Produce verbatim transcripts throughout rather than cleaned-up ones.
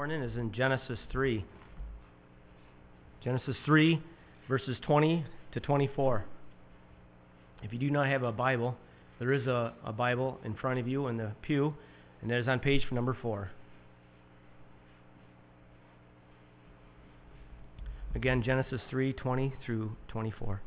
Morning is in Genesis three. Genesis three, verses twenty to twenty-four. If you do not have a Bible, there is a, a Bible in front of you in the pew, and that is on page number four. Again, Genesis three, twenty through twenty-four.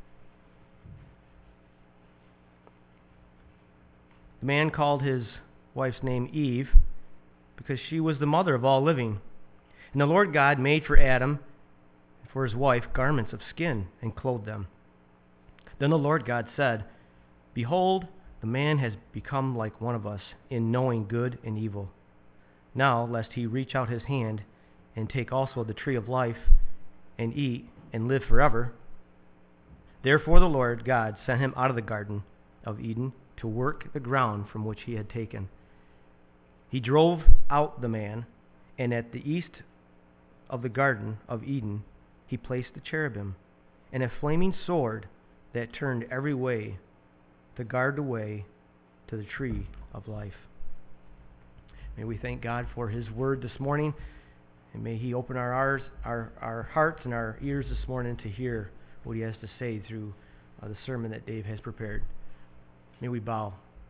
The man called his wife's name Eve, because she was the mother of all living. And the Lord God made for Adam and for his wife garments of skin and clothed them. Then the Lord God said, Behold, the man has become like one of us in knowing good and evil. Now, lest he reach out his hand and take also the tree of life and eat and live forever. Therefore the Lord God sent him out of the garden of Eden to work the ground from which he had taken. He drove out the man, and at the east of the garden of Eden he placed the cherubim and a flaming sword that turned every way to guard the way to the tree of life. May we thank God for his word this morning, and may he open our, ours, our, our hearts and our ears this morning to hear what he has to say through uh, the sermon that Dave has prepared. May we bow.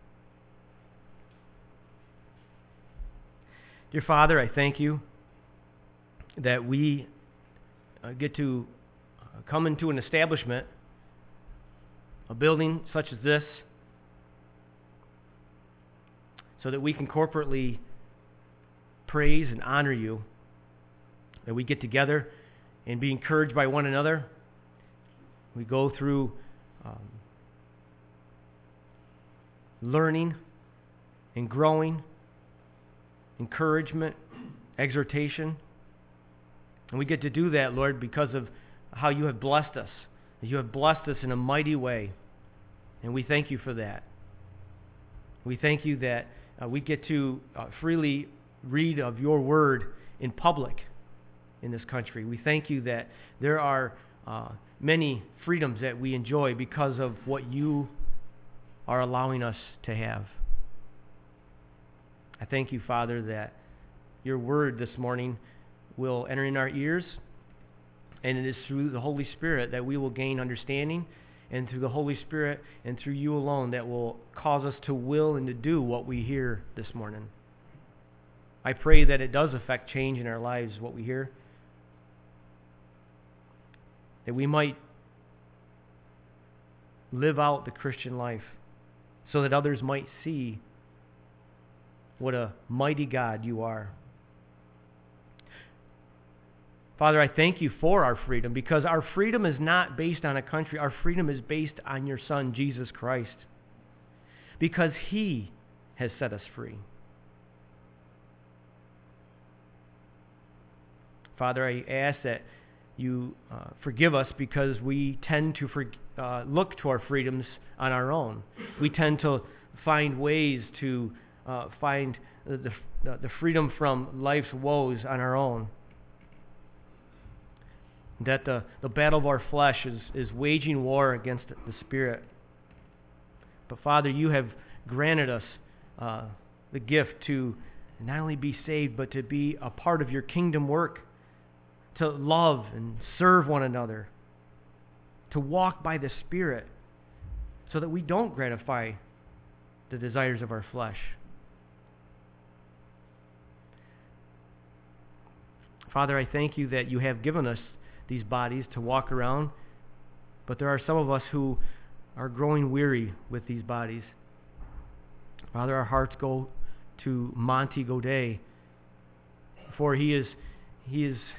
Dear Father, I thank you that we uh, get to uh, come into an establishment, a building such as this, so that we can corporately praise and honor you, that we get together and be encouraged by one another. We go through um, learning and growing, encouragement, exhortation. And we get to do that, Lord, because of how you have blessed us. You have blessed us in a mighty way. And we thank you for that. We thank you that uh, we get to uh, freely read of your word in public in this country. We thank you that there are uh, many freedoms that we enjoy because of what you are allowing us to have. I thank you, Father, that your word this morning will enter in our ears, and it is through the Holy Spirit that we will gain understanding, and through the Holy Spirit and through you alone that will cause us to will and to do what we hear this morning. I pray that it does affect change in our lives, what we hear, that we might live out the Christian life so that others might see what a mighty God you are. Father, I thank you for our freedom, because our freedom is not based on a country. Our freedom is based on your Son, Jesus Christ, because he has set us free. Father, I ask that you uh, forgive us because we tend to for, uh, look to our freedoms on our own. We tend to find ways to Uh, find the, the, the freedom from life's woes on our own. That the, the battle of our flesh is, is waging war against the Spirit. But Father, you have granted us uh, the gift to not only be saved, but to be a part of your kingdom work, to love and serve one another, to walk by the Spirit, so that we don't gratify the desires of our flesh. Father, I thank you that you have given us these bodies to walk around, but there are some of us who are growing weary with these bodies. Father, our hearts go to Monty Godet, for he is he is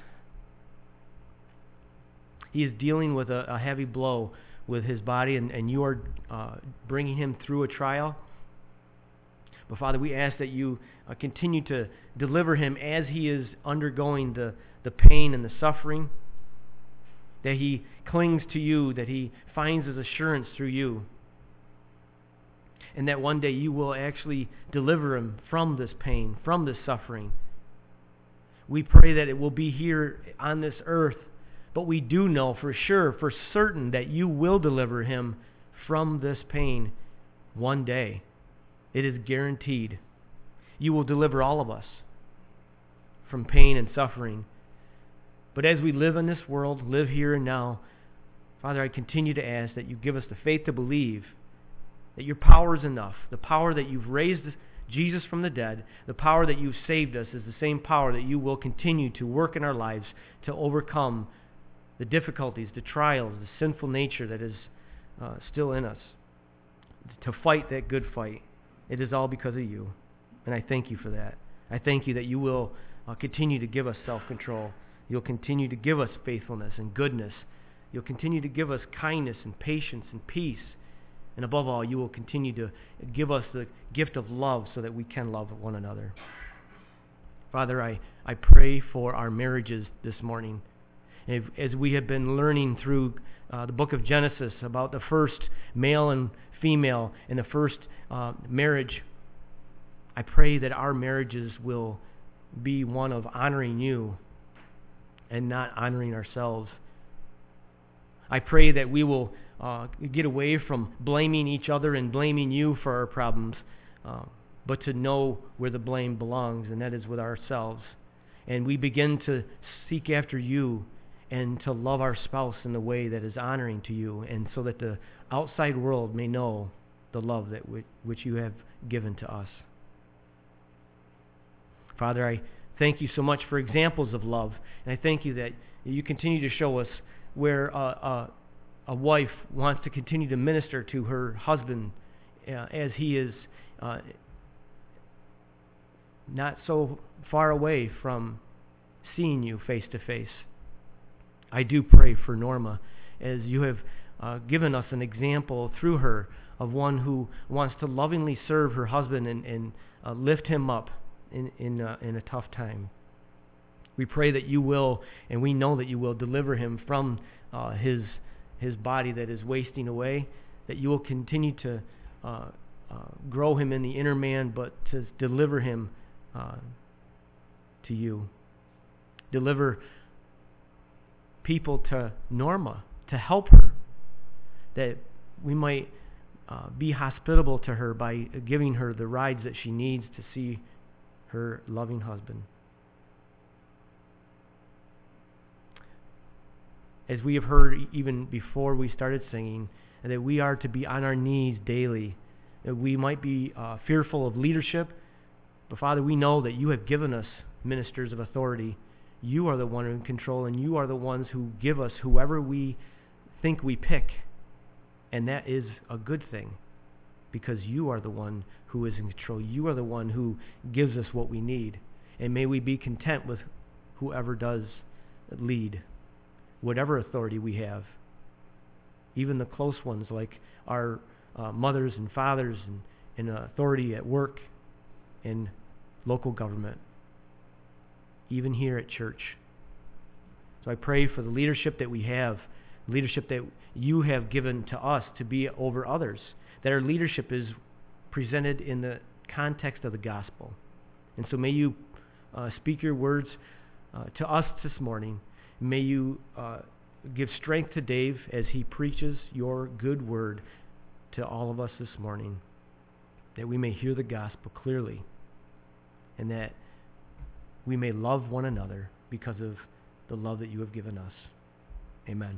he is dealing with a, a heavy blow with his body, and, and you are uh, bringing him through a trial. But Father, we ask that you uh, continue to deliver him as he is undergoing the, the pain and the suffering, that he clings to you, that he finds his assurance through you, and that one day you will actually deliver him from this pain, from this suffering. We pray that it will be here on this earth, but we do know for sure, for certain, that you will deliver him from this pain one day. It is guaranteed. You will deliver all of us. from pain and suffering. But as we live in this world, live here and now, Father, I continue to ask that you give us the faith to believe that your power is enough. The power that you've raised Jesus from the dead, the power that you've saved us is the same power that you will continue to work in our lives to overcome the difficulties, the trials, the sinful nature that is uh, still in us, to fight that good fight. It is all because of you, and I thank you for that. I thank you that you will uh, continue to give us self-control. You'll continue to give us faithfulness and goodness. You'll continue to give us kindness and patience and peace. And above all, you will continue to give us the gift of love so that we can love one another. Father, I, I pray for our marriages this morning. If, as we have been learning through uh, the book of Genesis about the first male and female in the first uh, marriage, I pray that our marriages will be one of honoring you and not honoring ourselves. I pray that we will uh, get away from blaming each other and blaming you for our problems, uh, but to know where the blame belongs, and that is with ourselves. And we begin to seek after you and to love our spouse in the way that is honoring to you, and so that the outside world may know the love that w- which you have given to us. Father, I thank you so much for examples of love, and I thank you that you continue to show us where uh, uh, a wife wants to continue to minister to her husband uh, as he is uh, not so far away from seeing you face to face. I do pray for Norma, as you have uh, given us an example through her of one who wants to lovingly serve her husband and, and uh, lift him up in in, uh, in a tough time. We pray that you will, and we know that you will, deliver him from uh, his his body that is wasting away, that you will continue to uh, uh, grow him in the inner man, but to deliver him uh, to you. Deliver people to Norma, to help her, that we might uh, be hospitable to her by giving her the rides that she needs to see her loving husband. As we have heard even before we started singing, that we are to be on our knees daily, that we might be uh, fearful of leadership, but Father, we know that you have given us ministers of authority. You are the one in control, and you are the ones who give us whoever we think we pick, and that is a good thing, because you are the one who is in control. You are the one who gives us what we need, and may we be content with whoever does lead, whatever authority we have, even the close ones like our uh, mothers and fathers and, and uh, authority at work and local government, even here at church. So I pray for the leadership that we have, leadership that you have given to us to be over others, that our leadership is presented in the context of the gospel. And so may you uh, speak your words uh, to us this morning. May you uh, give strength to Dave as he preaches your good word to all of us this morning, that we may hear the gospel clearly, and that we may love one another because of the love that you have given us. Amen.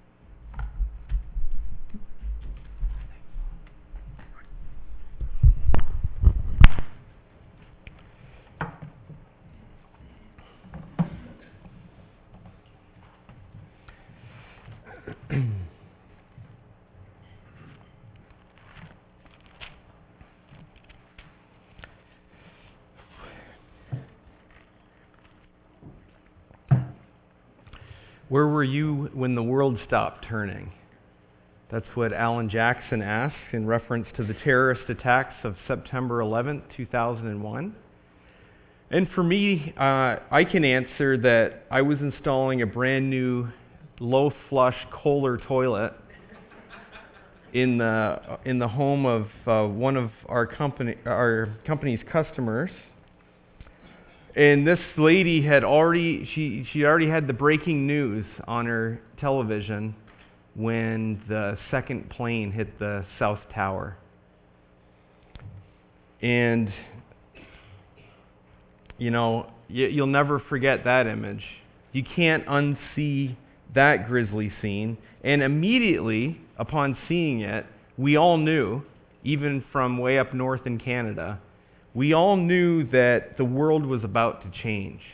Where were you when the world stopped turning? That's what Alan Jackson asked in reference to the terrorist attacks of September eleventh, two thousand one. And for me, uh, I can answer that I was installing a brand new low flush Kohler toilet in the in the home of uh, one of our company our company's customers. And this lady had already, she, she already had the breaking news on her television when the second plane hit the South Tower. And You know, you, you'll never forget that image. You can't unsee that grisly scene. And immediately upon seeing it, we all knew, even from way up north in Canada, we all knew that the world was about to change.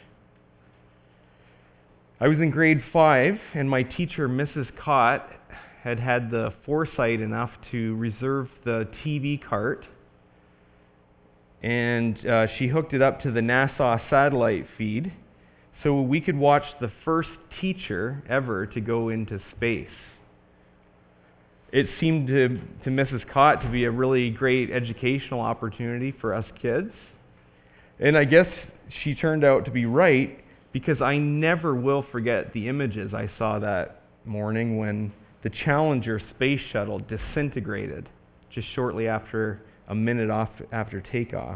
I was in grade five, and my teacher, Missus Cott, had had the foresight enough to reserve the T V cart, and uh, she hooked it up to the NASA satellite feed so we could watch the first teacher ever to go into space. It seemed to, to Missus Cott to be a really great educational opportunity for us kids. And I guess she turned out to be right, because I never will forget the images I saw that morning when the Challenger space shuttle disintegrated just shortly after a minute off after takeoff.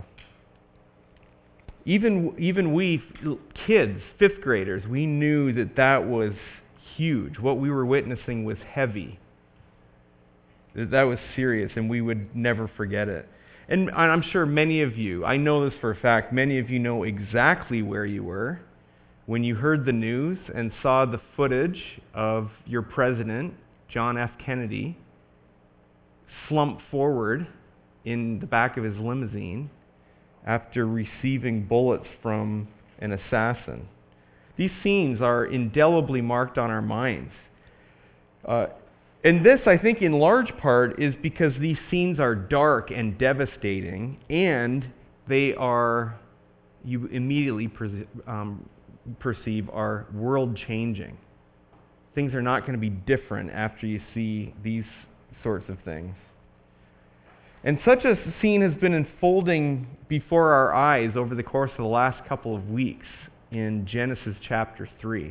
Even, even we kids, fifth graders, we knew that that was huge. What we were witnessing was heavy. That that was serious, and we would never forget it. And I'm sure many of you, I know this for a fact, many of you know exactly where you were when you heard the news and saw the footage of your president, John F. Kennedy, slump forward in the back of his limousine after receiving bullets from an assassin. These scenes are indelibly marked on our minds. Uh, and this, I think, in large part, is because these scenes are dark and devastating, and they are, you immediately pre- um, perceive, are world-changing. Things are not going to be different after you see these sorts of things. And such a scene has been unfolding before our eyes over the course of the last couple of weeks in Genesis chapter three.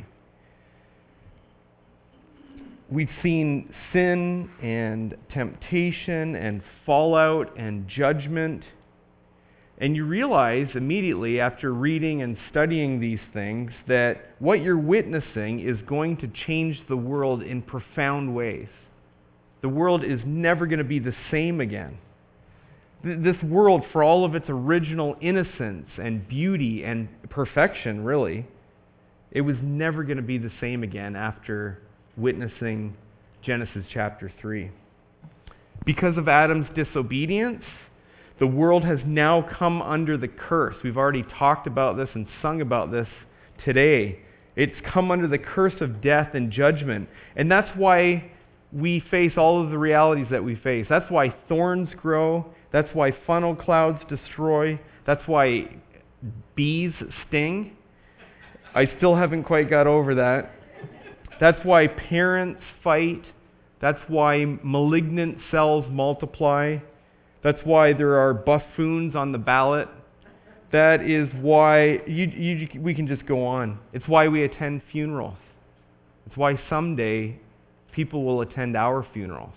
We've seen sin and temptation and fallout and judgment. And you realize immediately after reading and studying these things that what you're witnessing is going to change the world in profound ways. The world is never going to be the same again. Th- this world, for all of its original innocence and beauty and perfection, really, it was never going to be the same again after witnessing Genesis chapter three. Because of Adam's disobedience, the world has now come under the curse. We've already talked about this and sung about this today. It's come under the curse of death and judgment. And that's why we face all of the realities that we face. That's why thorns grow. That's why funnel clouds destroy. That's why bees sting. I still haven't quite got over that. That's why parents fight. That's why malignant cells multiply. That's why there are buffoons on the ballot. That is why you, you, we can just go on. It's why we attend funerals. It's why someday people will attend our funerals.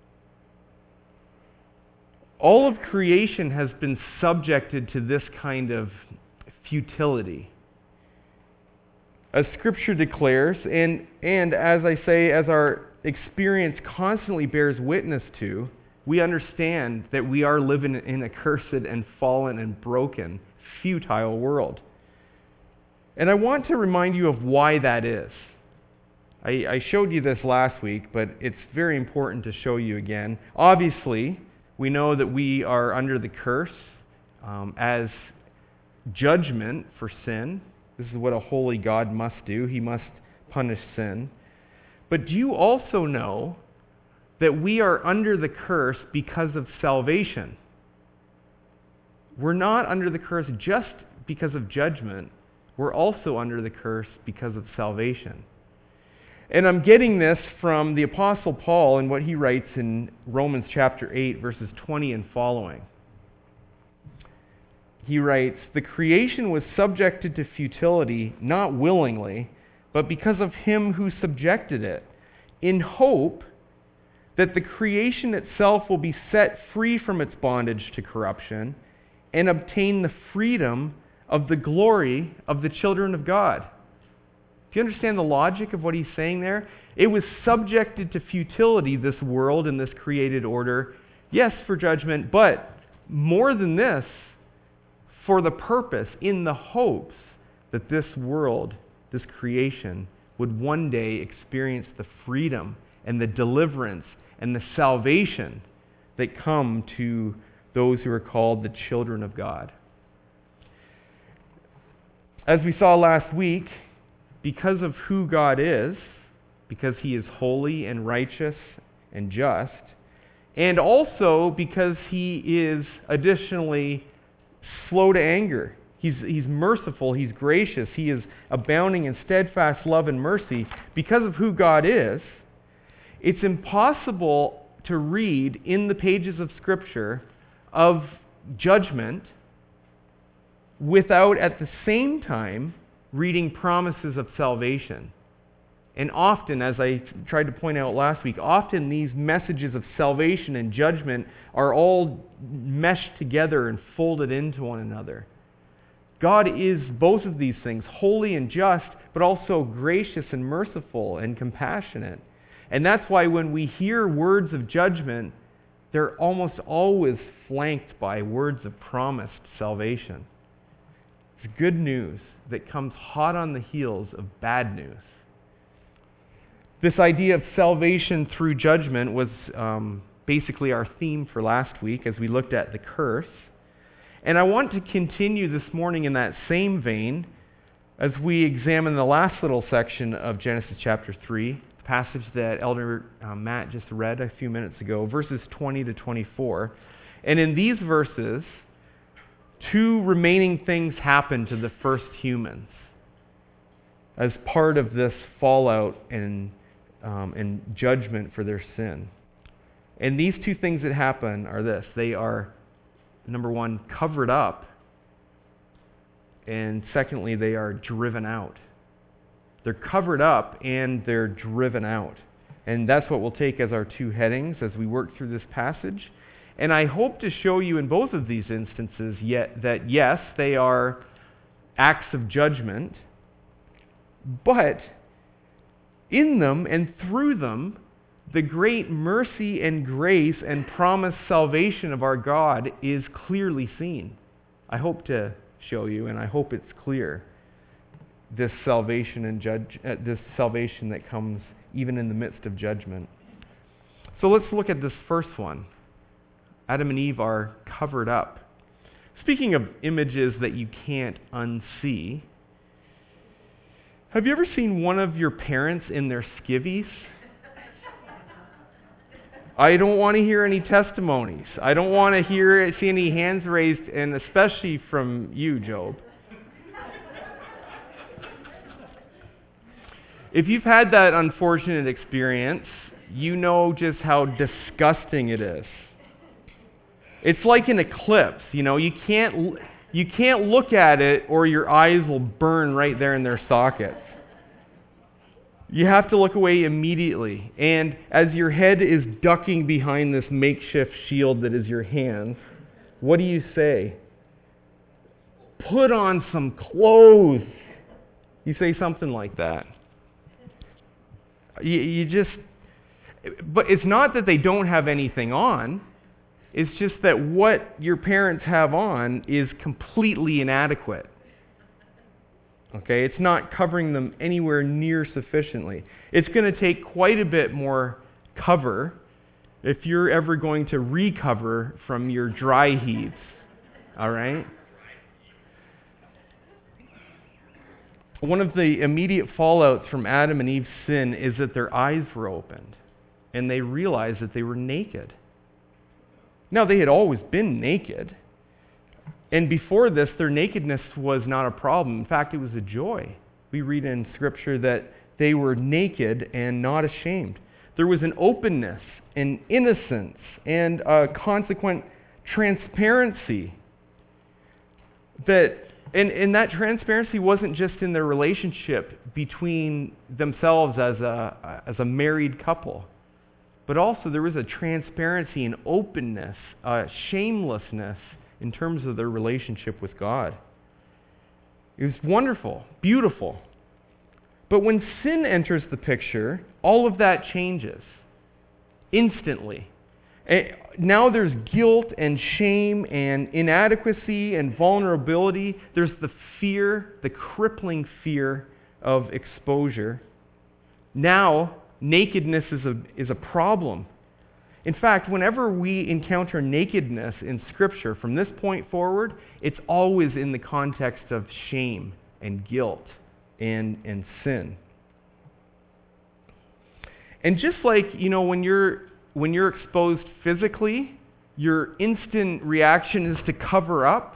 All of creation has been subjected to this kind of futility. As Scripture declares, and, and as I say, as our experience constantly bears witness to, we understand that we are living in a cursed and fallen and broken, futile world. And I want to remind you of why that is. I, I showed you this last week, but it's very important to show you again. Obviously, we know that we are under the curse um, as judgment for sin. This is what a holy God must do. He must punish sin. But do you also know that we are under the curse because of salvation? We're not under the curse just because of judgment. We're also under the curse because of salvation. And I'm getting this from the Apostle Paul and what he writes in Romans chapter eight, verses twenty and following. He writes, "The creation was subjected to futility, not willingly, but because of him who subjected it, in hope that the creation itself will be set free from its bondage to corruption and obtain the freedom of the glory of the children of God." Do you understand the logic of what he's saying there? It was subjected to futility, this world and this created order, yes, for judgment, but more than this, for the purpose, in the hopes that this world, this creation, would one day experience the freedom and the deliverance and the salvation that come to those who are called the children of God. As we saw last week, because of who God is, because he is holy and righteous and just, and also because he is additionally slow to anger. He's, he's merciful, he's gracious, he is abounding in steadfast love and mercy. Because of who God is, it's impossible to read in the pages of Scripture of judgment without at the same time reading promises of salvation. And often, as I tried to point out last week, often these messages of salvation and judgment are all meshed together and folded into one another. God is both of these things, holy and just, but also gracious and merciful and compassionate. And that's why when we hear words of judgment, they're almost always flanked by words of promised salvation. It's good news that comes hot on the heels of bad news. This idea of salvation through judgment was um, basically our theme for last week as we looked at the curse. And I want to continue this morning in that same vein as we examine the last little section of Genesis chapter three, the passage that Elder uh, Matt just read a few minutes ago, verses twenty to twenty-four. And in these verses, two remaining things happen to the first humans as part of this fallout and, um, and judgment for their sin. And these two things that happen are this. They are, number one, covered up, and secondly, they are driven out. They're covered up and they're driven out. And that's what we'll take as our two headings as we work through this passage. And I hope to show you in both of these instances yet that yes, they are acts of judgment, but in them and through them, the great mercy and grace and promised salvation of our God is clearly seen. I hope to show you, and I hope it's clear, this salvation and judge, uh, this salvation that comes even in the midst of judgment. So let's look at this first one. Adam and Eve are covered up. Speaking of images that you can't unsee, have you ever seen one of your parents in their skivvies? I don't want to hear any testimonies. I don't want to hear see any hands raised, and especially from you, Job. If you've had that unfortunate experience, you know just how disgusting it is. It's like an eclipse, you know, you can't you can't look at it or your eyes will burn right there in their sockets. You have to look away immediately. And as your head is ducking behind this makeshift shield that is your hands, what do you say? Put on some clothes. You say something like that. You, you just, but it's not that they don't have anything on. It's just that what your parents have on is completely inadequate. Okay, it's not covering them anywhere near sufficiently. It's going to take quite a bit more cover if you're ever going to recover from your dry heaves. All right? One of the immediate fallouts from Adam and Eve's sin is that their eyes were opened and they realized that they were naked. Now, they had always been naked. And before this, their nakedness was not a problem. In fact, it was a joy. We read in Scripture that they were naked and not ashamed. There was an openness, an innocence, and a consequent transparency. That, and, and that transparency wasn't just in their relationship between themselves as a, as a married couple, but also there was a transparency and openness, a shamelessness in terms of their relationship with God. It was wonderful, beautiful. But when sin enters the picture, all of that changes instantly. And now there's guilt and shame and inadequacy and vulnerability. There's the fear, the crippling fear of exposure. Now, nakedness is a, is a problem. In fact, whenever we encounter nakedness in Scripture, from this point forward, it's always in the context of shame and guilt and, and sin. And just like, you know, when you're when you're exposed physically, your instant reaction is to cover up.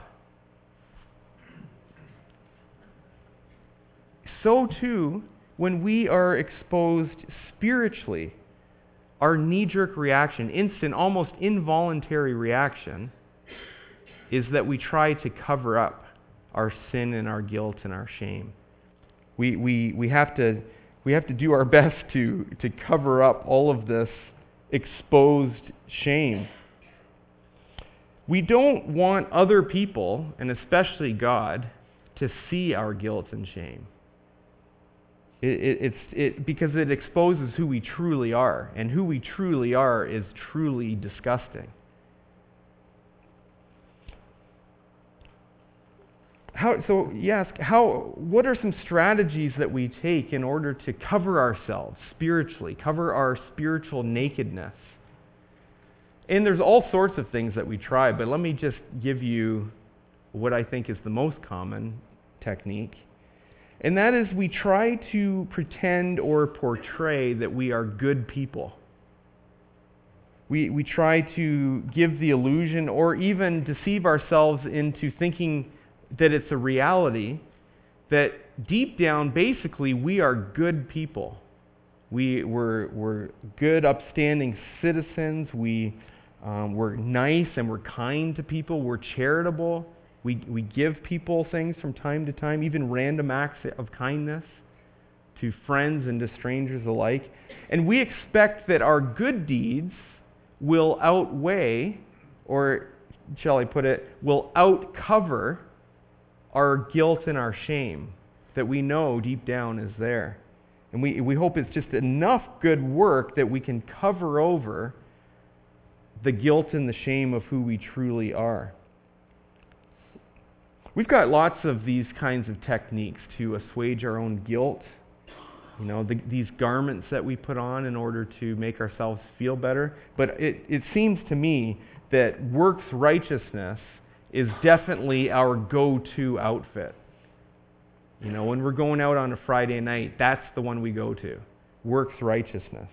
So too, when we are exposed spiritually, our knee-jerk reaction, instant, almost involuntary reaction, is that we try to cover up our sin and our guilt and our shame. We, we, we, have, to, we have to do our best to, to cover up all of this exposed shame. We don't want other people, and especially God, to see our guilt and shame. It, it, it's it, because it exposes who we truly are, and who we truly are is truly disgusting. How, so you ask, how, what are some strategies that we take in order to cover ourselves spiritually, cover our spiritual nakedness? And there's all sorts of things that we try, but let me just give you what I think is the most common technique. And that is we try to pretend or portray that we are good people. We, we try to give the illusion or even deceive ourselves into thinking that it's a reality, that deep down, basically, we are good people. We, we're, we're good, upstanding citizens. We, um, we're nice and we're kind to people. We're charitable. We, we give people things from time to time, even random acts of kindness to friends and to strangers alike. And we expect that our good deeds will outweigh, or shall I put it, will outcover our guilt and our shame that we know deep down is there. And we, we hope it's just enough good work that we can cover over the guilt and the shame of who we truly are. We've got lots of these kinds of techniques to assuage our own guilt. You know, the, these garments that we put on in order to make ourselves feel better. But it, it seems to me that works righteousness is definitely our go-to outfit. You know, when we're going out on a Friday night, that's the one we go to. Works righteousness.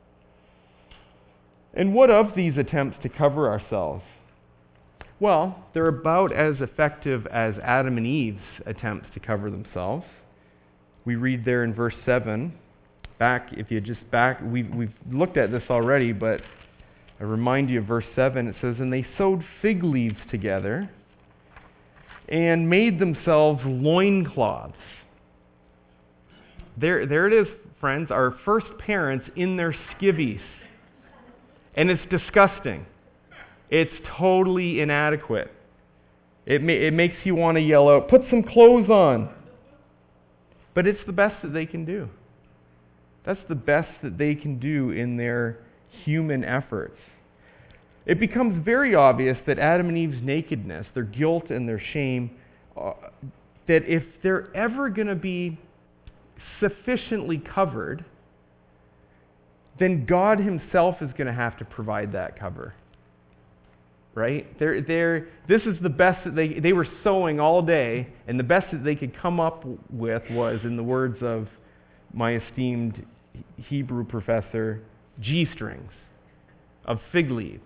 And what of these attempts to cover ourselves? Well, they're about as effective as Adam and Eve's attempts to cover themselves. We read there in verse seven, back, if you just back, we've, we've looked at this already, but I remind you of verse seven. It says, "And they sewed fig leaves together and made themselves loincloths." There, there it is, friends, our first parents in their skivvies. And it's disgusting. It's totally inadequate. It, ma- it makes you want to yell out, "Put some clothes on." But it's the best that they can do. That's the best that they can do in their human efforts. It becomes very obvious that Adam and Eve's nakedness, their guilt and their shame, uh, that if they're ever going to be sufficiently covered, then God himself is going to have to provide that cover. Right? They're, they're, this is the best that they, they were sewing all day, and the best that they could come up with was, in the words of my esteemed Hebrew professor, G-strings of fig leaves.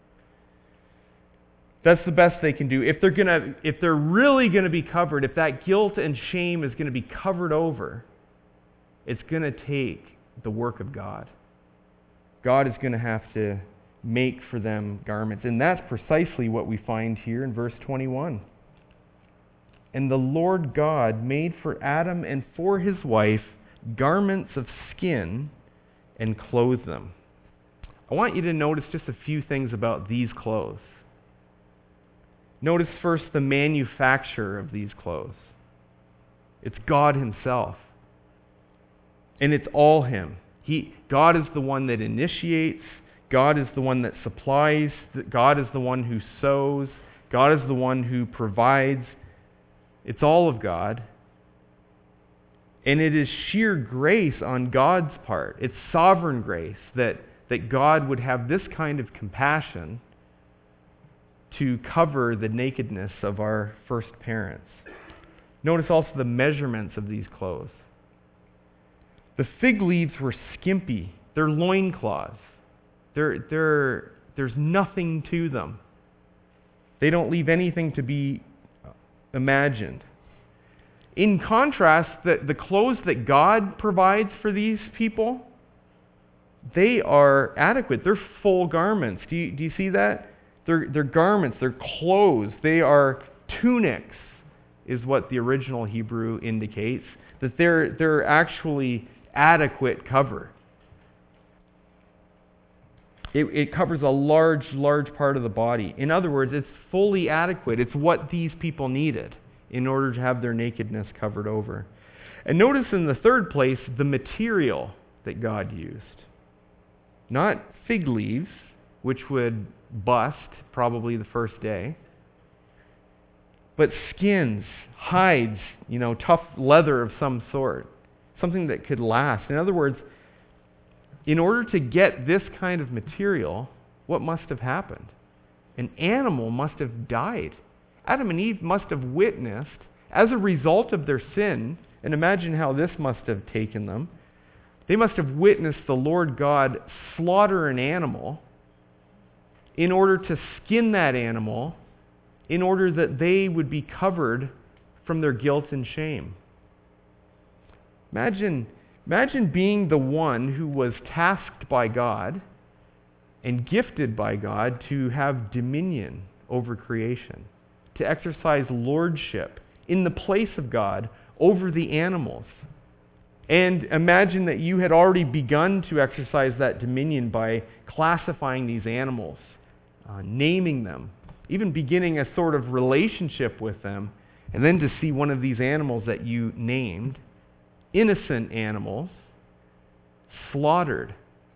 That's the best they can do. If they're gonna, if they're really going to be covered, if that guilt and shame is going to be covered over, it's going to take the work of God. God is going to have to make for them garments. And that's precisely what we find here in verse twenty-one. "And the Lord God made for Adam and for his wife garments of skin and clothed them." I want you to notice just a few things about these clothes. Notice first the manufacture of these clothes. It's God himself. And it's all him. He, God is the one that initiates. God is the one that supplies. God is the one who sows. God is the one who provides. It's all of God. And it is sheer grace on God's part. It's sovereign grace that, that God would have this kind of compassion to cover the nakedness of our first parents. Notice also the measurements of these clothes. The fig leaves were skimpy. They're loincloths. They're, they're, there's nothing to them. They don't leave anything to be imagined. In contrast, the, the clothes that God provides for these people, they are adequate. They're full garments. Do you, do you see that? They're, they're garments, they're clothes, they are tunics, is what the original Hebrew indicates, that they're, they're actually adequate cover. It, it covers a large, large part of the body. In other words, it's fully adequate. It's what these people needed in order to have their nakedness covered over. And notice in the third place, the material that God used. Not fig leaves, which would bust probably the first day, but skins, hides, you know, tough leather of some sort, something that could last. In other words, in order to get this kind of material, what must have happened? An animal must have died. Adam and Eve must have witnessed, as a result of their sin, and imagine how this must have taken them, they must have witnessed the Lord God slaughter an animal in order to skin that animal, in order that they would be covered from their guilt and shame. Imagine, imagine being the one who was tasked by God and gifted by God to have dominion over creation, to exercise lordship in the place of God over the animals. And imagine that you had already begun to exercise that dominion by classifying these animals, uh, naming them, even beginning a sort of relationship with them, and then to see one of these animals that you named, innocent animals, slaughtered,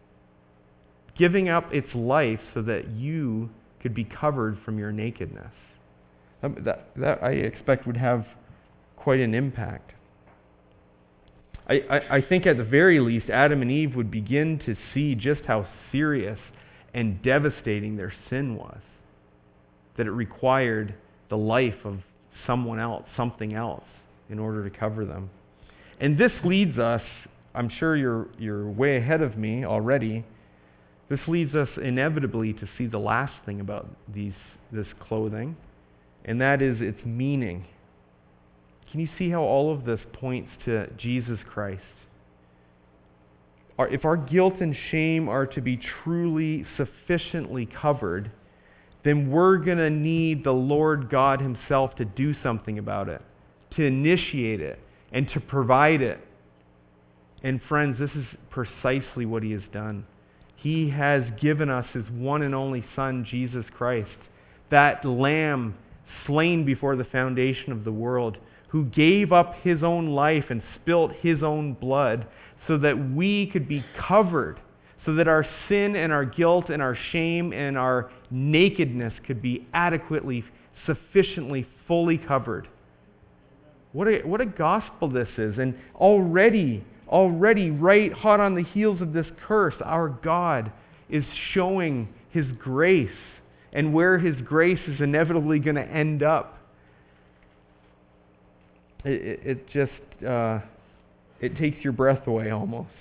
giving up its life so that you could be covered from your nakedness. That, that, that I expect would have quite an impact. I, I, I think at the very least, Adam and Eve would begin to see just how serious and devastating their sin was. That it required the life of someone else, something else, in order to cover them. And this leads us, I'm sure you're, you're way ahead of me already, this leads us inevitably to see the last thing about these, this clothing, and that is its meaning. Can you see how all of this points to Jesus Christ? If our guilt and shame are to be truly sufficiently covered, then we're going to need the Lord God Himself to do something about it, to initiate it, and to provide it. And friends, this is precisely what He has done. He has given us His one and only Son, Jesus Christ, that Lamb slain before the foundation of the world, who gave up His own life and spilt His own blood so that we could be covered, so that our sin and our guilt and our shame and our nakedness could be adequately, sufficiently, fully covered. What a, what a gospel this is. And already, already, right hot on the heels of this curse, our God is showing His grace and where His grace is inevitably going to end up. It, it, it just, uh, it takes your breath away almost.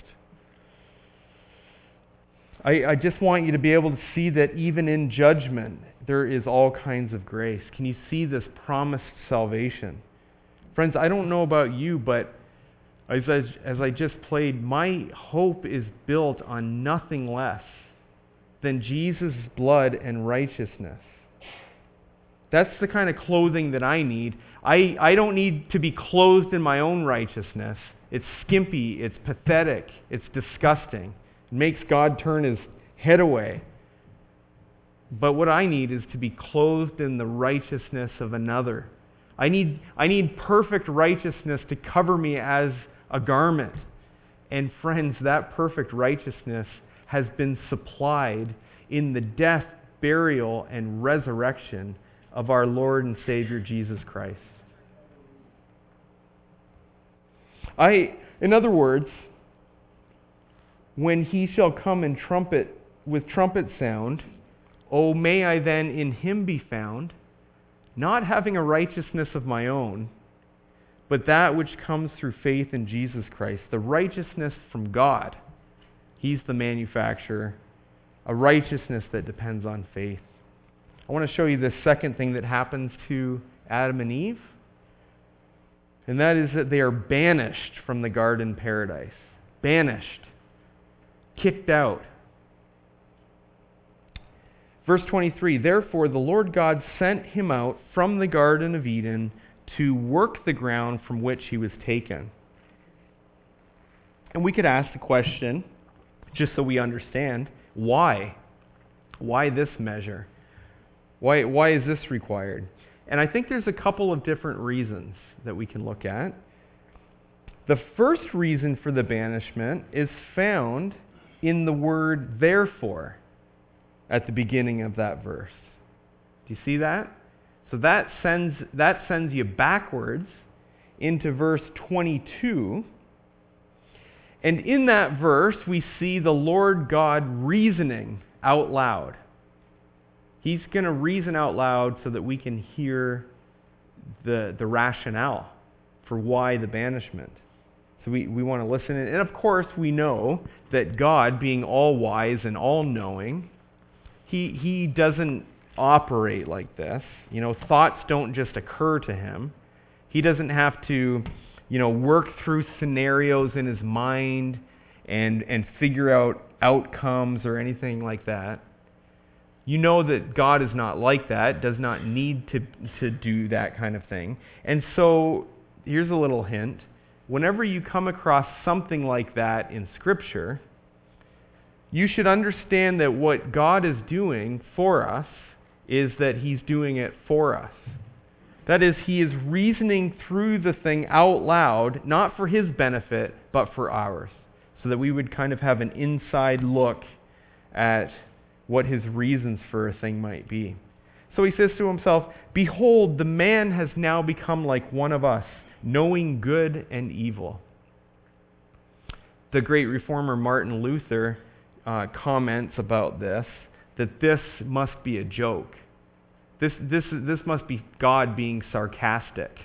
I, I just want you to be able to see that even in judgment, there is all kinds of grace. Can you see this promised salvation? Friends, I don't know about you, but as I, as I just played, my hope is built on nothing less than Jesus' blood and righteousness. That's the kind of clothing that I need. I, I don't need to be clothed in my own righteousness. It's skimpy, it's pathetic, it's disgusting. It makes God turn His head away. But what I need is to be clothed in the righteousness of another. I need, I need perfect righteousness to cover me as a garment. And friends, that perfect righteousness has been supplied in the death, burial, and resurrection of our Lord and Savior Jesus Christ. I, in other words, when he shall come in trumpet with trumpet sound, oh, may I then in him be found, not having a righteousness of my own, but that which comes through faith in Jesus Christ, the righteousness from God. He's the manufacturer, a righteousness that depends on faith. I want to show you the second thing that happens to Adam and Eve, and that is that they are banished from the garden paradise. Banished. Kicked out. Verse twenty-three, therefore the Lord God sent him out from the Garden of Eden to work the ground from which he was taken. And we could ask the question, just so we understand, why? Why this measure? Why, why is this required? And I think there's a couple of different reasons that we can look at. The first reason for the banishment is found in the word therefore at the beginning of that verse. Do you see that? So that sends, that sends you backwards into verse twenty-two. And in that verse, we see the Lord God reasoning out loud. He's going to reason out loud so that we can hear the, the rationale for why the banishment. So we, we want to listen. And of course, we know that God, being all-wise and all-knowing, he, he doesn't operate like this. You know, thoughts don't just occur to him. He doesn't have to, you know, work through scenarios in his mind and, and figure out outcomes or anything like that. You know that God is not like that, does not need to, to do that kind of thing. And so, here's a little hint. Whenever you come across something like that in Scripture, you should understand that what God is doing for us is that He's doing it for us. That is, He is reasoning through the thing out loud, not for His benefit, but for ours, so that we would kind of have an inside look at what His reasons for a thing might be. So He says to Himself, behold, the man has now become like one of us, knowing good and evil. The great reformer Martin Luther uh, comments about this, that this must be a joke. This, this, this must be God being sarcastic.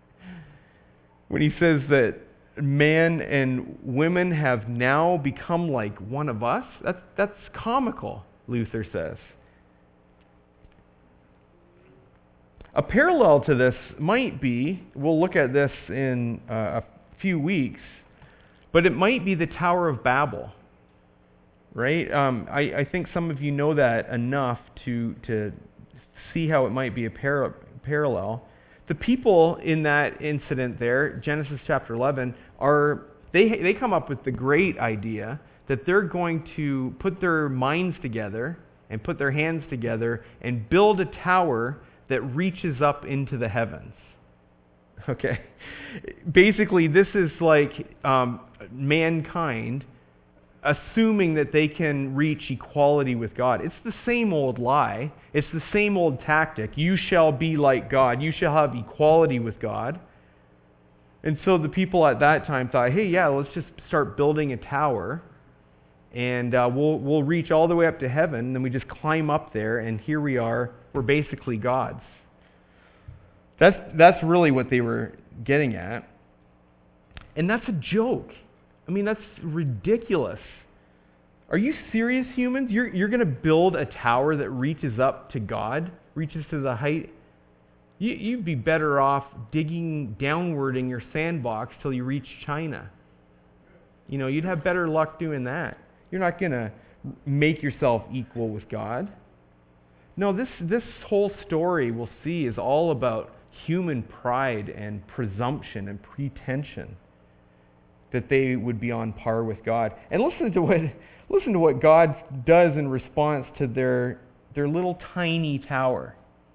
When he says that man and women have now become like one of us, that's, that's comical, Luther says. A parallel to this might be, we'll look at this in uh, a few weeks, but it might be the Tower of Babel, right? Um, I, I think some of you know that enough to, to see how it might be a par- parallel. The people in that incident there, Genesis chapter eleven, are they they come up with the great idea that they're going to put their minds together and put their hands together and build a tower that reaches up into the heavens. Okay? Basically, this is like um, mankind assuming that they can reach equality with God. It's the same old lie. It's the same old tactic. You shall be like God. You shall have equality with God. And so the people at that time thought, hey, yeah, let's just start building a tower, and uh, we'll we'll reach all the way up to heaven, and then we just climb up there, and here we are. We're basically gods. That's that's really what they were getting at. And that's a joke. I mean, that's ridiculous. Are you serious, humans? You're you're going to build a tower that reaches up to God, reaches to the height? You, you'd be better off digging downward in your sandbox till you reach China. You know, you'd have better luck doing that. You're not going to make yourself equal with God. No, this, this whole story we'll see is all about human pride and presumption and pretension, that they would be on par with God. And listen to what listen to what God does in response to their, their little tiny tower.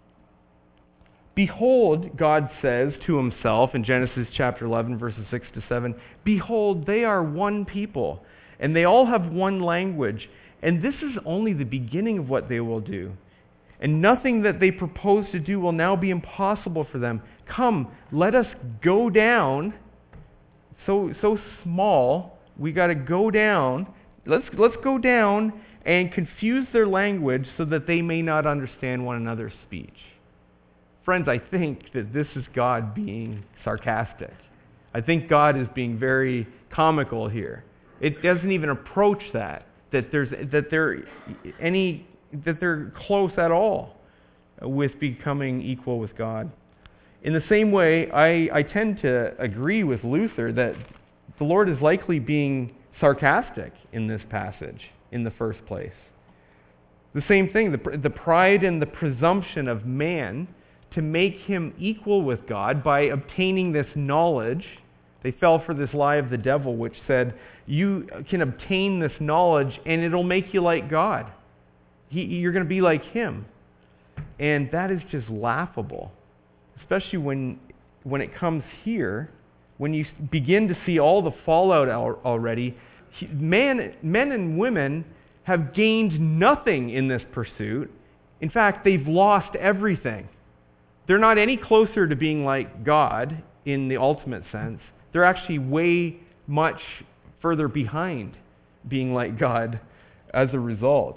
Behold, God says to Himself in Genesis chapter eleven, verses six to seven, behold, they are one people, and they all have one language, And this is only the beginning of what they will do. And nothing that they propose to do will now be impossible for them. Come, let us go down. So so small, we got to go down. Let's let's go down and confuse their language so that they may not understand one another's speech. Friends, I think that this is God being sarcastic. I think God is being very comical here. It doesn't even approach that, that there's that they're any that they're close at all with becoming equal with God. In the same way, I, I tend to agree with Luther that the Lord is likely being sarcastic in this passage in the first place. The same thing, the, the pride and the presumption of man to make him equal with God by obtaining this knowledge. They fell for this lie of the devil, which said, you can obtain this knowledge and it'll make you like God. He, you're going to be like him. And that is just laughable, especially when, when it comes here, when you begin to see all the fallout al- already. Man, men and women have gained nothing in this pursuit. In fact, they've lost everything. They're not any closer to being like God in the ultimate sense. They're actually way much further behind being like God as a result.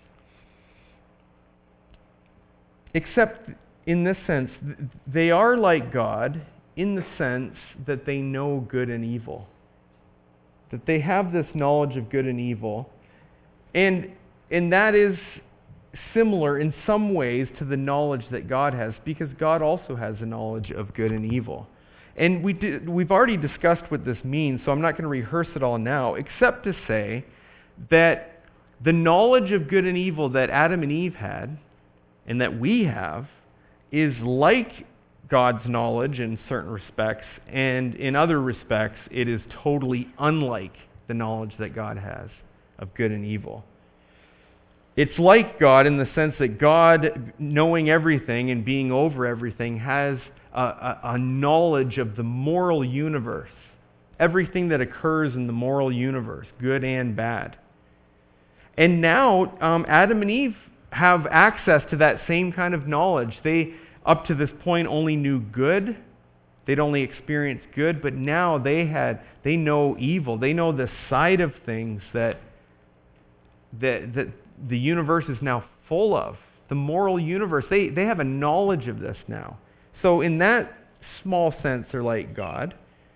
Except in this sense, they are like God in the sense that they know good and evil. That they have this knowledge of good and evil. And, and that is similar in some ways to the knowledge that God has, because God also has a knowledge of good and evil. And we did, we've already discussed what this means, so I'm not going to rehearse it all now, except to say that the knowledge of good and evil that Adam and Eve had, and that we have, is like God's knowledge in certain respects, and in other respects, it is totally unlike the knowledge that God has of good and evil. It's like God in the sense that God, knowing everything and being over everything, has a, a, a knowledge of the moral universe. Everything that occurs in the moral universe, good and bad. And now, um, Adam and Eve have access to that same kind of knowledge. They, up to this point, only knew good. They'd only experienced good, but now they had, they know evil. They know the side of things that, that, that the universe is now full of. The moral universe. They, they have a knowledge of this now. So in that small sense, they're like God.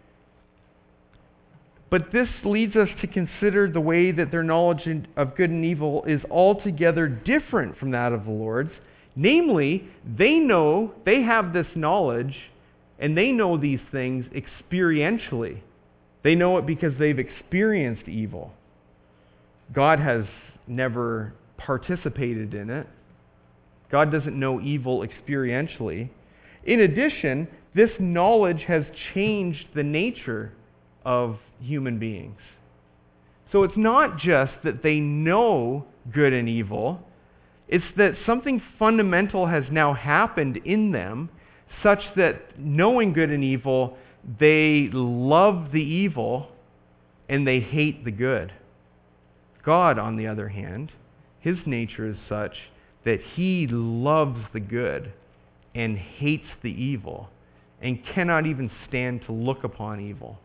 But this leads us to consider the way that their knowledge of good and evil is altogether different from that of the Lord's. Namely, they know, they have this knowledge, and they know these things experientially. They know it because they've experienced evil. God has never participated in it. God doesn't know evil experientially. In addition, this knowledge has changed the nature of human beings. So it's not just that they know good and evil, it's that something fundamental has now happened in them such that knowing good and evil, they love the evil and they hate the good. God, on the other hand, his nature is such that he loves the good and hates the evil and cannot even stand to look upon evil.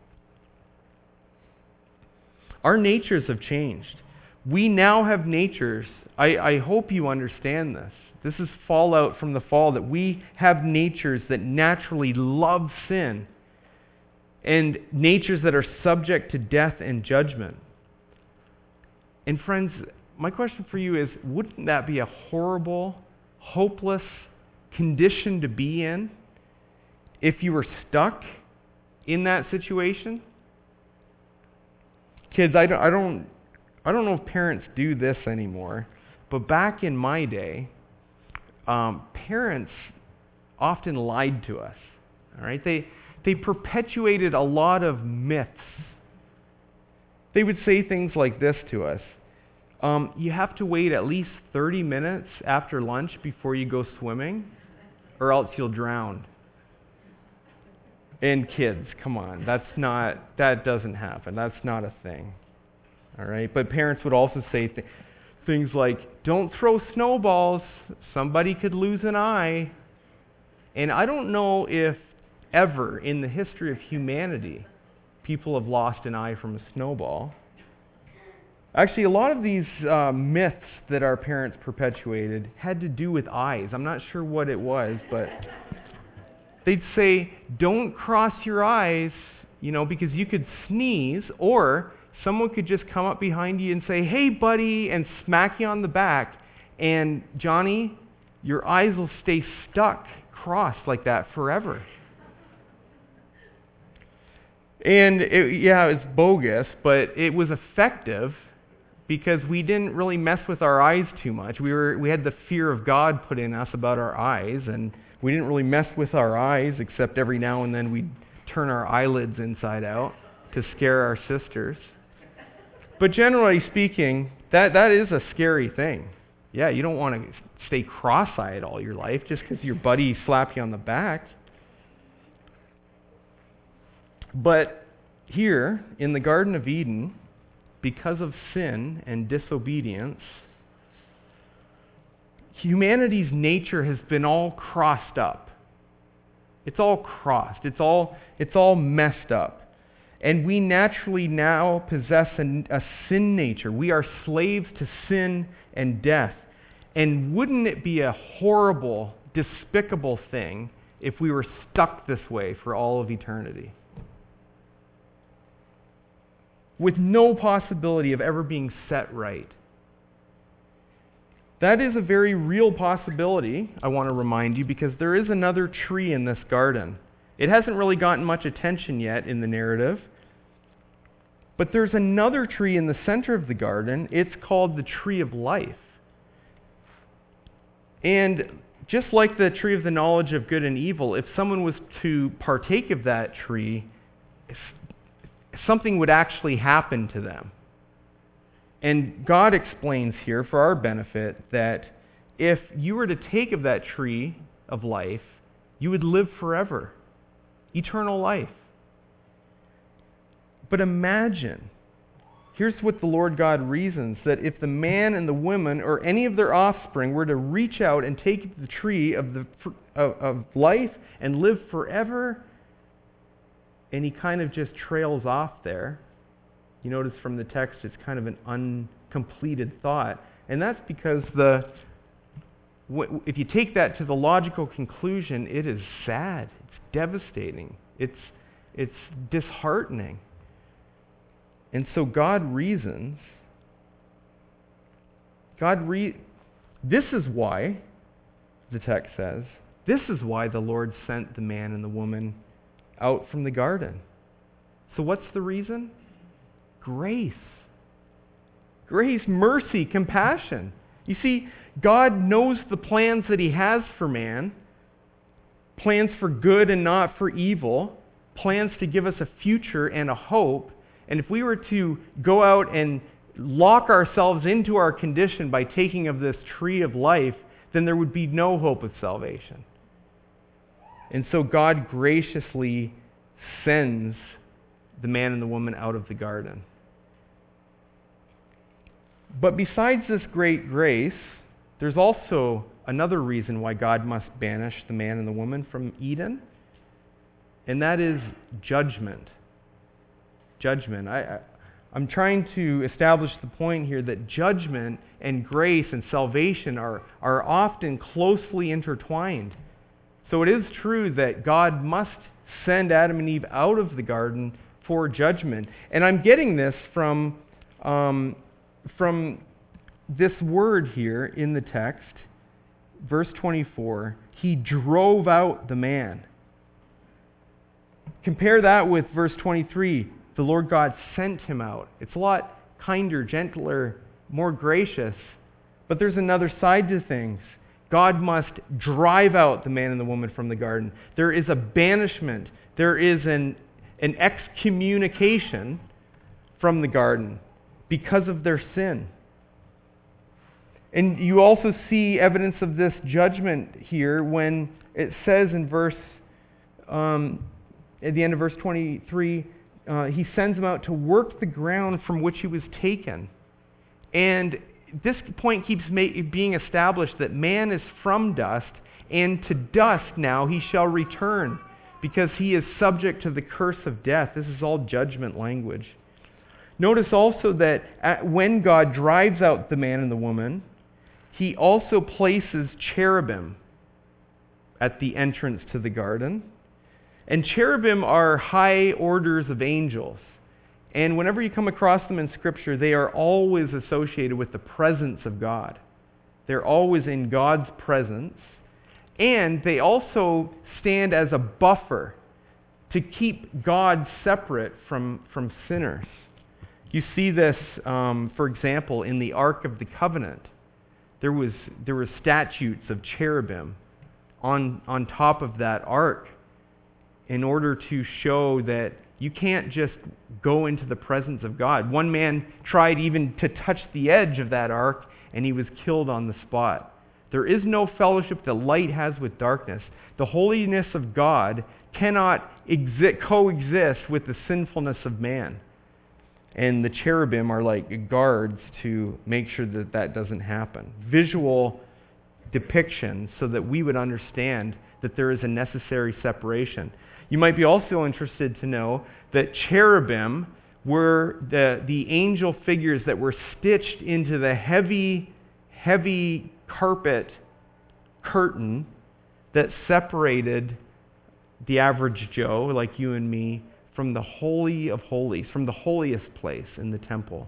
Our natures have changed. We now have natures. I, I hope you understand this. This is fallout from the fall, that we have natures that naturally love sin and natures that are subject to death and judgment. And friends, my question for you is, wouldn't that be a horrible, hopeless condition to be in if you were stuck in that situation? Kids, I don't, I don't, I don't know if parents do this anymore, but back in my day, um, parents often lied to us. All right, they they perpetuated a lot of myths. They would say things like this to us: um, "You have to wait at least thirty minutes after lunch before you go swimming, or else you'll drown." And kids, come on, that's not, that doesn't happen. That's not a thing. All right? But parents would also say, th- Things like, don't throw snowballs, somebody could lose an eye. And I don't know if ever in the history of humanity people have lost an eye from a snowball. Actually, a lot of these uh, myths that our parents perpetuated had to do with eyes. I'm not sure what it was, but they'd say, don't cross your eyes, you know, because you could sneeze, or someone could just come up behind you and say, hey, buddy, and smack you on the back. And Johnny, your eyes will stay stuck, crossed like that forever. And it, yeah, it's bogus, but it was effective because we didn't really mess with our eyes too much. We were we had the fear of God put in us about our eyes, and we didn't really mess with our eyes, except every now and then we'd turn our eyelids inside out to scare our sisters. But generally speaking, that, that is a scary thing. Yeah, you don't want to stay cross-eyed all your life just because your buddy slapped you on the back. But here, in the Garden of Eden, because of sin and disobedience, humanity's nature has been all crossed up. It's all crossed. It's all, it's all messed up. And we naturally now possess a, a sin nature. We are slaves to sin and death. And wouldn't it be a horrible, despicable thing if we were stuck this way for all of eternity? With no possibility of ever being set right. That is a very real possibility, I want to remind you, because there is another tree in this garden. It hasn't really gotten much attention yet in the narrative. But there's another tree in the center of the garden. It's called the tree of life. And just like the tree of the knowledge of good and evil, if someone was to partake of that tree, something would actually happen to them. And God explains here for our benefit that if you were to take of that tree of life, you would live forever. Eternal life. But imagine, here's what the Lord God reasons, that if the man and the woman or any of their offspring were to reach out and take the tree of, the, of, of life and live forever, and he kind of just trails off there. You notice from the text it's kind of an uncompleted thought. And that's because the if you take that to the logical conclusion, it is sad. It's devastating. It's, it's disheartening. And so God reasons. God re- This is why, the text says, this is why the Lord sent the man and the woman out from the garden. So what's the reason? Grace. Grace, mercy, compassion. You see, God knows the plans that He has for man, plans for good and not for evil, plans to give us a future and a hope. And if we were to go out and lock ourselves into our condition by taking of this tree of life, then there would be no hope of salvation. And so God graciously sends the man and the woman out of the garden. But besides this great grace, there's also another reason why God must banish the man and the woman from Eden, and that is judgment. Judgment. I, I, I'm trying to establish the point here that judgment and grace and salvation are, are often closely intertwined. So it is true that God must send Adam and Eve out of the garden for judgment. And I'm getting this from, um, from this word here in the text, verse twenty-four. He drove out the man. Compare that with verse twenty-three. The Lord God sent him out. It's a lot kinder, gentler, more gracious. But there's another side to things. God must drive out the man and the woman from the garden. There is a banishment. There is an, an excommunication from the garden because of their sin. And you also see evidence of this judgment here when it says in verse, um, at the end of verse twenty-three, uh, he sends him out to work the ground from which he was taken. And this point keeps ma- being established that man is from dust, and to dust now he shall return, because he is subject to the curse of death. This is all judgment language. Notice also that at, when God drives out the man and the woman, he also places cherubim at the entrance to the garden. And cherubim are high orders of angels. And whenever you come across them in Scripture, they are always associated with the presence of God. They're always in God's presence. And they also stand as a buffer to keep God separate from, from sinners. You see this, um, for example, in the Ark of the Covenant. There was, there were statutes of cherubim on, on top of that ark in order to show that you can't just go into the presence of God. One man tried even to touch the edge of that ark, and he was killed on the spot. There is no fellowship that light has with darkness. The holiness of God cannot exi- coexist with the sinfulness of man. And the cherubim are like guards to make sure that that doesn't happen. Visual depiction so that we would understand that there is a necessary separation. You might be also interested to know that cherubim were the, the angel figures that were stitched into the heavy, heavy carpet curtain that separated the average Joe, like you and me, from the Holy of Holies, from the holiest place in the temple.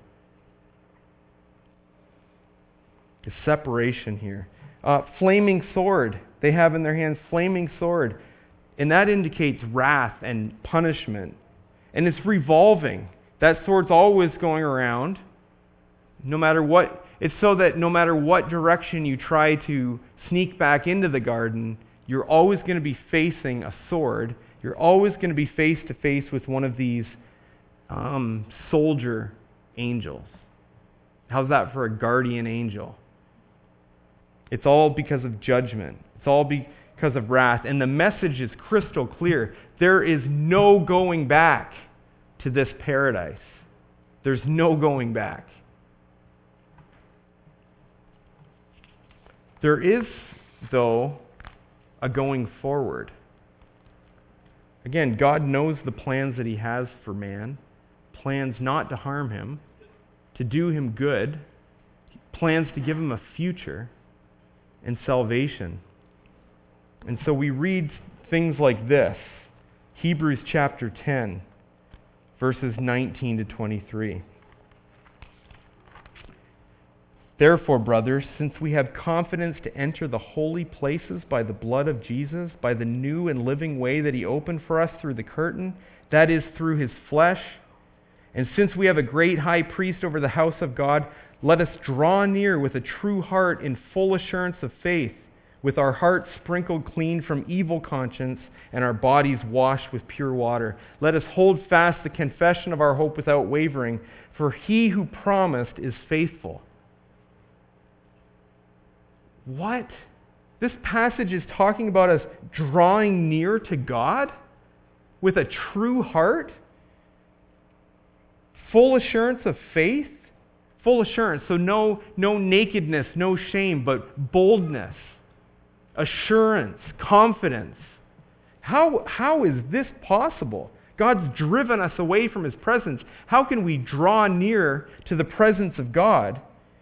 The separation here. Uh, flaming sword. They have in their hands flaming sword. And that indicates wrath and punishment. And it's revolving. That sword's always going around. No matter what. It's so that no matter what direction you try to sneak back into the garden, you're always going to be facing a sword. You're always going to be face to face with one of these um, soldier angels. How's that for a guardian angel? It's all because of judgment. It's all because of wrath. And the message is crystal clear. There is no going back to this paradise. There's no going back. There is, though, a going forward. Again, God knows the plans that He has for man. Plans not to harm him, to do him good. Plans to give him a future and salvation. And so we read things like this. Hebrews chapter ten, verses nineteen to twenty-three. Therefore, brothers, since we have confidence to enter the holy places by the blood of Jesus, by the new and living way that He opened for us through the curtain, that is, through His flesh, and since we have a great high priest over the house of God, let us draw near with a true heart in full assurance of faith, with our hearts sprinkled clean from evil conscience and our bodies washed with pure water. Let us hold fast the confession of our hope without wavering, for He who promised is faithful. What? This passage is talking about us drawing near to God with a true heart? Full assurance of faith? Full assurance. So no, no nakedness, no shame, but boldness, assurance, confidence. How, how is this possible? God's driven us away from His presence. How can we draw near to the presence of God?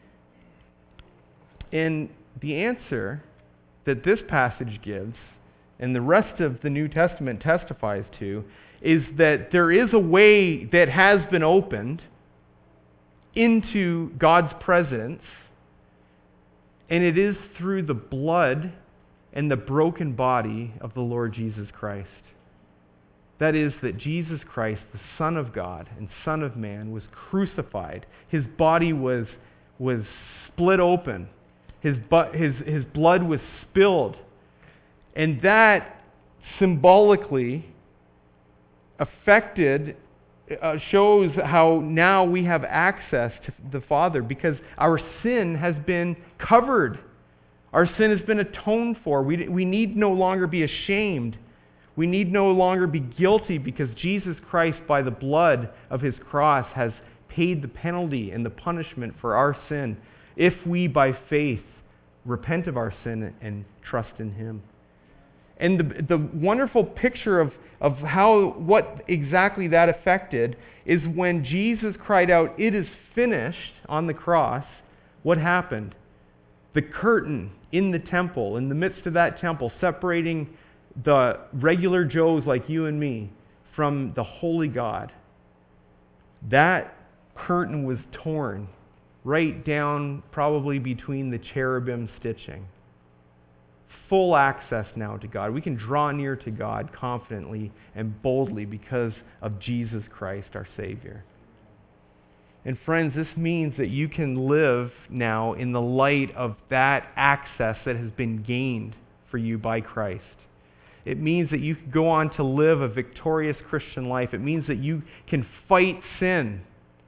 And the answer that this passage gives, and the rest of the New Testament testifies to, is that there is a way that has been opened into God's presence, and it is through the blood and the broken body of the Lord Jesus Christ. That is, that Jesus Christ, the Son of God and Son of Man, was crucified. His body was, was split open. His, bu- his, his blood was spilled. And that symbolically affected, uh, shows how now we have access to the Father, because our sin has been covered. Our sin has been atoned for. We, we need no longer be ashamed. We need no longer be guilty, because Jesus Christ, by the blood of His cross, has paid the penalty and the punishment for our sin. if we by faith repent of our sin and trust in him. And the, the wonderful picture of, of how what exactly that affected is when Jesus cried out, "It is finished," on the cross, what happened? The curtain in the temple, in the midst of that temple, separating the regular Joes like you and me from the holy God, that curtain was torn right down probably between the cherubim stitching. Full access now to God. We can draw near to God confidently and boldly because of Jesus Christ, our Savior. And friends, this means that you can live now in the light of that access that has been gained for you by Christ. It means that you can go on to live a victorious Christian life. It means that you can fight sin.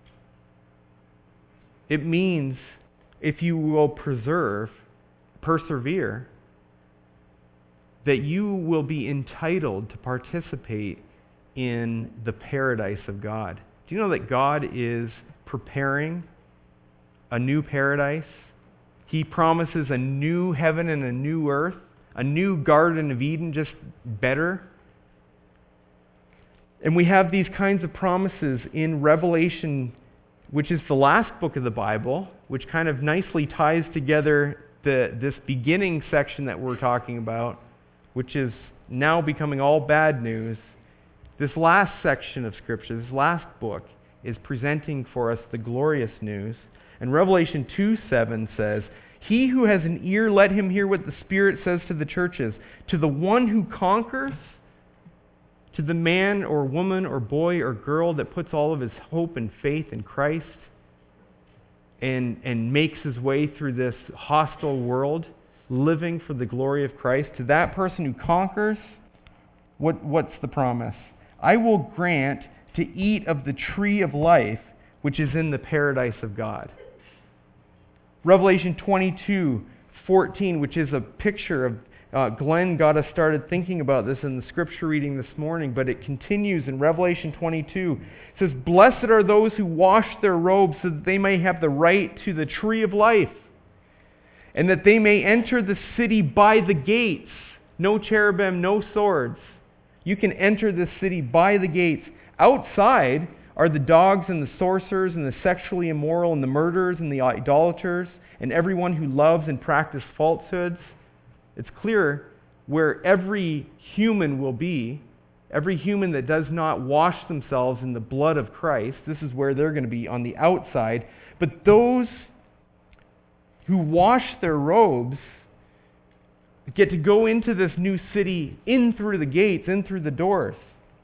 It means, if you will preserve, persevere, that you will be entitled to participate in the paradise of God. Do you know that God is preparing a new paradise? He promises a new heaven and a new earth, a new Garden of Eden, just better. And we have these kinds of promises in Revelation, which is the last book of the Bible, which kind of nicely ties together the, this beginning section that we're talking about, which is now becoming all bad news. This last section of Scripture, this last book, is presenting for us the glorious news. And Revelation two seven says, "He who has an ear, let him hear what the Spirit says to the churches. To the one who conquers, to the man or woman or boy or girl that puts all of his hope and faith in Christ and, and makes his way through this hostile world, living for the glory of Christ, to that person who conquers, what, what's the promise? I will grant to eat of the tree of life, which is in the paradise of God." Revelation twenty-two fourteen, which is a picture of, uh, Glenn got us started thinking about this in the scripture reading this morning, but it continues in Revelation twenty-two. It says, "Blessed are those who wash their robes so that they may have the right to the tree of life, and that they may enter the city by the gates." No cherubim, no swords. You can enter this city by the gates. Outside are the dogs and the sorcerers and the sexually immoral and the murderers and the idolaters and everyone who loves and practices falsehoods. It's clear where every human will be, every human that does not wash themselves in the blood of Christ. This is where they're going to be, on the outside. But those who wash their robes get to go into this new city in through the gates, in through the doors.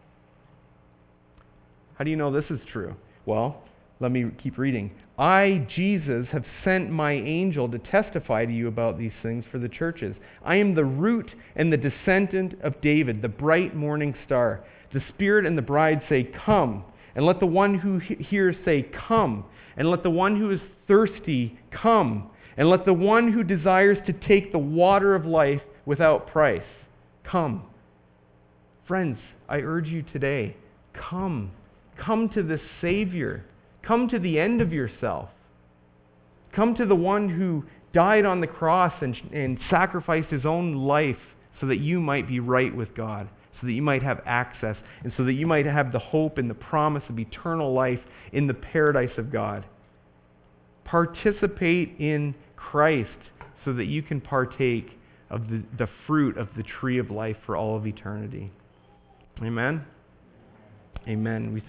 How do you know this is true? Well, let me keep reading. "I, Jesus, have sent my angel to testify to you about these things for the churches. I am the root and the descendant of David, the bright morning star. The Spirit and the bride say, 'Come.' And let the one who he- hears say, 'Come.' And let the one who is thirsty come. And let the one who desires to take the water of life without price come." Friends, I urge you today, come. Come to this Savior. Come to the end of yourself. Come to the one who died on the cross and, and sacrificed his own life so that you might be right with God, so that you might have access, and so that you might have the hope and the promise of eternal life in the paradise of God. Participate in Christ so that you can partake of the, the fruit of the tree of life for all of eternity. Amen? Amen. We thank